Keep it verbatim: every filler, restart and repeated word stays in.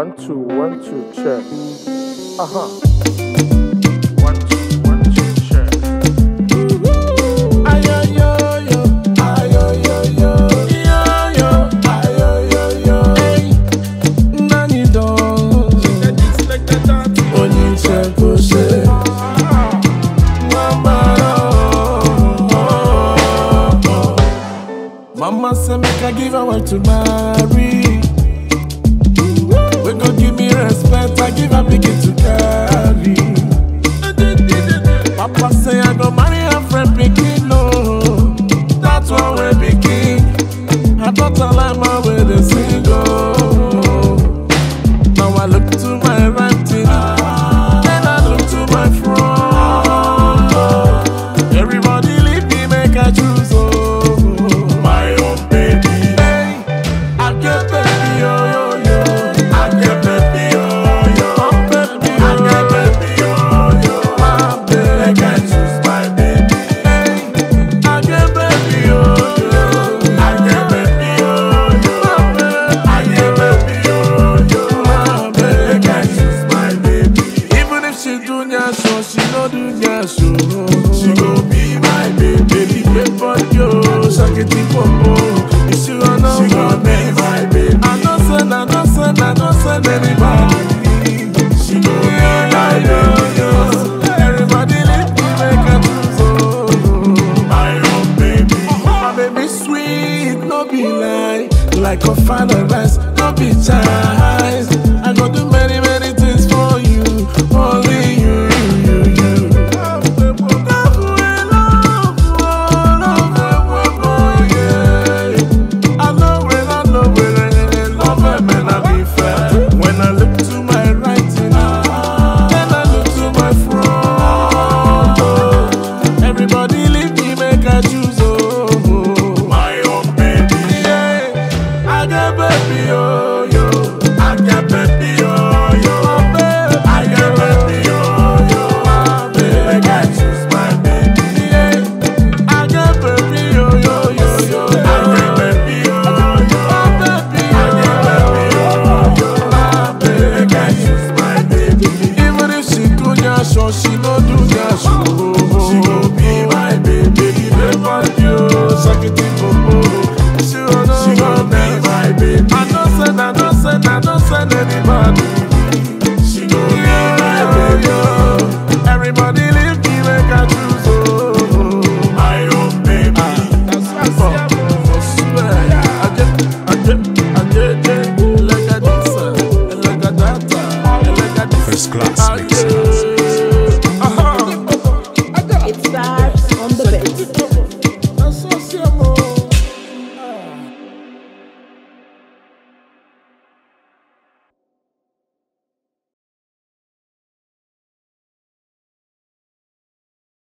One, two, one, two, check. Uh-huh. One, two, one, two, check. Ayo-yo-yo, ayo-yo-yo, yo-yo, ayo-yo-yo. Hey, Nani don, Oni check Ose. Mama, oh, oh, oh. Mama say make I give her what to marry. We gon' give me respect, I give her pikin to carry. Papa say I go marry her friend pikin, no. That's why we pikin. I thought I like my way to sing, oh. Now I look to my right, then I look to my front. Oh. Everybody leave me, make I choose, oh. My own baby. Hey, I get baby, oh, yo, yo. So she no do gas, so she go be my baby. Baby, baby, but yo, shakiti popo. You see, I know she go be my baby. I don't send, I don't send, I don't send anybody. She go be my baby. Everybody let me make a choose, oh, my own baby. My baby sweet, no be lie. Like a final rice, no be child. I go do many, many things for you, only you. So she no do gas, she go be my baby. Baby, baby, you, shakiti popo. She wanna she go be my baby. I don't send, I don't send, I don't send anybody. She go be my baby. Everybody.